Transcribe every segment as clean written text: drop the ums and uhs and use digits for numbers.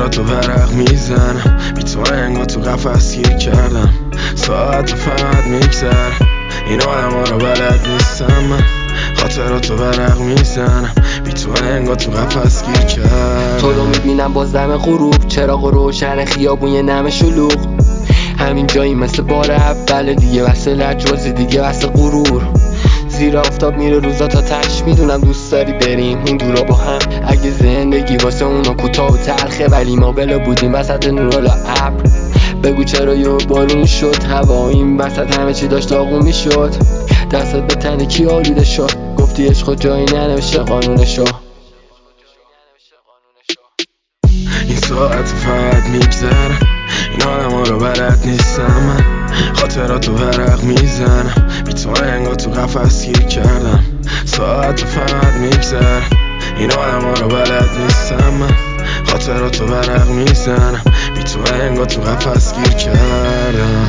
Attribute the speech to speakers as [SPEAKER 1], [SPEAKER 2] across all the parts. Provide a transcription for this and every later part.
[SPEAKER 1] خاطراتو ورق میزنم، بی تو انگار تو قفس گیر کردم. ساعت فقط میگذره، این آدم ها رو بلد نیستم من. خاطراتو ورق میزنم، بی تو انگار تو قفس گیر کردم.
[SPEAKER 2] تو رو میبینم باز دم غروب، چراغ روشن خیابون یه نم شلوغ. همین جایی مثل بار اول دیگه، واسه لجبازی دیگه واسه غرور. زیر آفتاب میره روزا تا تش، میدونم دوست داری بریم اون دورا با هم. اگه زندگی واسه اونا کوتاه و تلخه، ولی ما بلا بودیم وسط نورالا ابر. بگو چرا یه بارونی شد، هوا این وسط همه چی داشت داغون میشد. دستت به تنه کی آلوده شد، گفتی عشق جایی ننوشته قانونشو.
[SPEAKER 1] این ساعت فقط میگذره، این آدم ها رو بلد نیستم من. خاطراتو ورق میزنم، بی تو انگار تو قفس گیر کردم. ساعت فقط میگذره، این آدم ها رو بلد نیستم من. خاطراتو ورق میزنم، بی تو انگار تو قفس گیر کردم.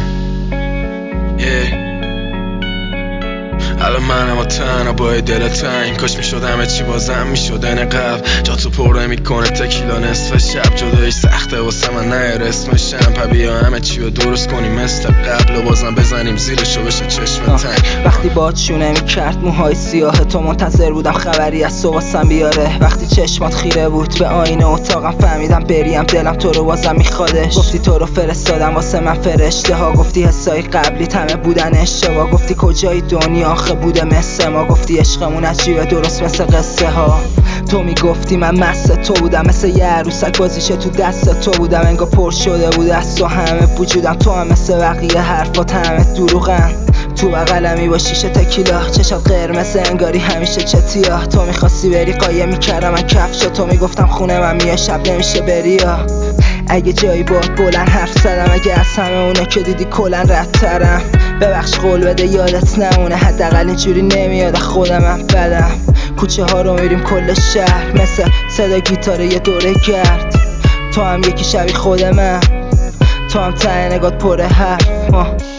[SPEAKER 1] الان منم و تنها با دل تنگ، کاش میشد همه چی بازم میشد این قبل. جا تو پر نمیکنه تکیلا نصف شب، جدایی سخته واسه من نه اسمشم. بیا همه چی رو درست کنیم مثل قبل و بازم بزنیم زیرشو بشه چشم تنگ.
[SPEAKER 3] وقتی باد شونه میکرد موهای سیاه تو، منتظر بودم خبری از تو واسم بیاره. وقتی چشمات خیره بود به آینه اتاقم، فهمیدم بریم دلم تو رو بازم میخوادش. گفتی تو رو فرستادم واسه من فرشته ها، گفتی حسای قبلی همه بودن اشتباه. گفتی کجای دنیا آخه بوده مثل ما، گفتی عشقمون عجیبه درست مثل قصه ها. تو میگفتی من مست تو بودم، مثل یه عروسک بازیشه تو دست تو بودم. انگار پر شده بود از تو همه وجودم، تو هم مثل بقیه حرفات همه دروغن. تو بغلمی با شیشه تکیلا، چشات قرمز انگاری همیشه چتیا. تو میخواستی بری قایم میکردم من کفشا، تو میگفتم خونه من میای شب نمیشه بریا. اگه جایی باد بلند حرف زدم، اگه از همه اونا که دیدی کلن ردترم. ببخش قول بده یادت نمونه، حداقل اینجوری نمیاد خودمم بدم. کوچه ها رو میریم کل شهر، مثل صدا گیتار یه دوره گرد. تو هم یکی شبیه خود من، تو هم ته نگات پر حرف.